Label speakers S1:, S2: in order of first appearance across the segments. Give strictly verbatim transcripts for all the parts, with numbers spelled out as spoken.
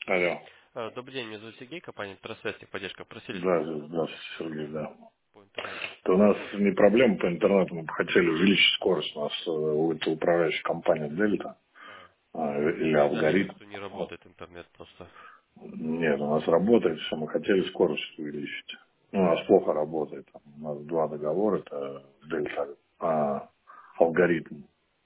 S1: Алло.
S2: А, Добрый день, меня зовут Сергей, компания «Трансвест», поддержка. Просили
S1: Да,
S2: поменять
S1: здравствуйте,
S2: оператора
S1: Сергей, да.
S2: по интернету.
S1: То у нас не проблема по интернету, мы бы хотели увеличить скорость. У нас э, у- это управляющая компания Дельта
S2: А,
S1: а,
S2: То есть
S1: или
S2: вы говорили,
S1: алгоритм.
S2: что не
S1: Вот.
S2: работает интернет просто.
S1: Нет, у нас работает все, мы хотели скорость увеличить. Ну, у нас плохо работает. Там у нас два договора, это Дельта, а, алгоритм.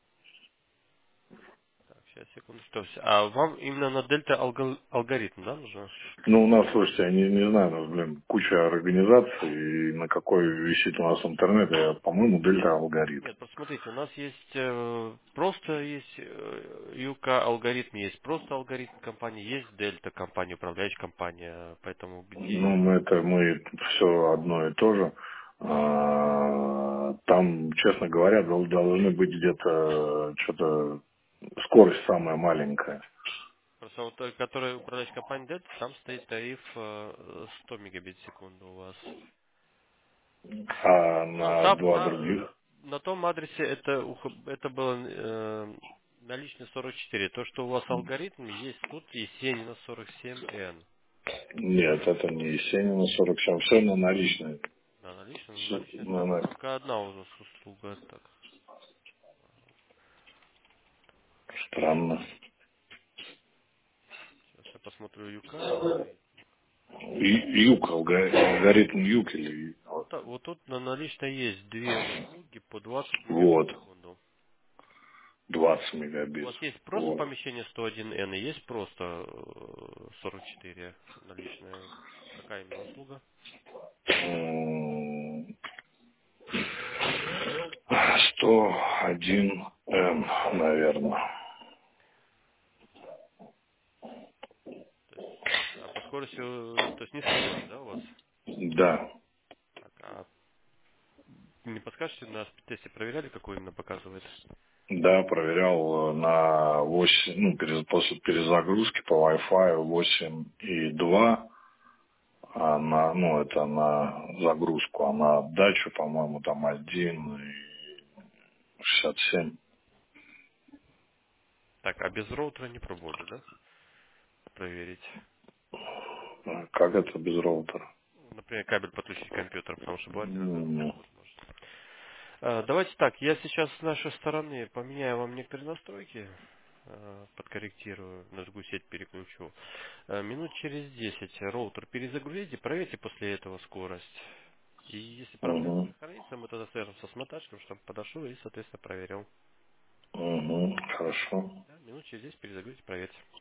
S2: Так, сейчас, секунду. Что, вс- а вам именно на дельта алгол- алгоритм, да, нужно?
S1: Ну, у нас, слушайте, я не, не знаю, у нас, блин, куча организаций, и на какой висит у нас интернет, я, по-моему, Дельта алгоритм.
S2: Нет, просто смотрите, у нас есть э, просто есть э, ЮК алгоритм, есть просто алгоритм компании, есть дельта компания, управляющая компания, поэтому
S1: Ну,
S2: где...
S1: мы это мы все одно и то же. А, Там, честно говоря, дол- должны быть где-то что-то скорость самая маленькая.
S2: Просто вот той, который управляющая компания дельта, там стоит тариф э, сто мегабит в секунду у вас.
S1: А
S2: Но
S1: на
S2: там
S1: два
S2: на,
S1: других
S2: на том адресе это, ух- это было э, наличный сорок четыре. То, что у вас алгоритм, есть тут Есенина сорок семь н.
S1: нет, это не Есенина сорок семь, все на наличные.
S2: Да, наличный,
S1: Всё
S2: наличный
S1: на-
S2: там
S1: на-
S2: только одна у нас услуга. Так,
S1: Странно.
S2: сейчас я посмотрю ЮК алгоритм.
S1: И- Юг, алго- алгоритм Юг или
S2: Вот, та- вот тут на наличной есть две услуги по двадцать мегабит в
S1: вот,
S2: секунду.
S1: двадцать
S2: У
S1: мегабит.
S2: вас есть просто
S1: Вот.
S2: помещение сто один н и есть просто э, сорок четыре наличная. Какая именно услуга?
S1: М, сто один М, наверное.
S2: То есть, а по скорости, э, то есть низкая скорость, да, у вас?
S1: Да,
S2: Так, а не подскажете, на тесте проверяли, какую именно показывает?
S1: да, проверял э, на восемь, ну, перез- после перезагрузки по Wi-Fi восемь и два, а на, ну, это на загрузку, а на отдачу, по-моему, там один и шестьдесят семь.
S2: Так, а без роутера не пробовали, да? Проверить.
S1: А как это без роутера?
S2: Например, кабель подключить к компьютеру, потому что бывает иногда нет
S1: М,
S2: возможности. А, Давайте так, я сейчас с нашей стороны поменяю вам некоторые настройки, э, подкорректирую, на другую сеть переключу. Э, Минут через десять роутер перезагрузите, проверьте после этого скорость. И если проблема
S1: мгм,
S2: сохранится, мы тогда свяжемся с монтажником, чтобы подошел и, соответственно, проверил.
S1: мгм, хорошо.
S2: Да, минут через десять перезагрузите, проверьте.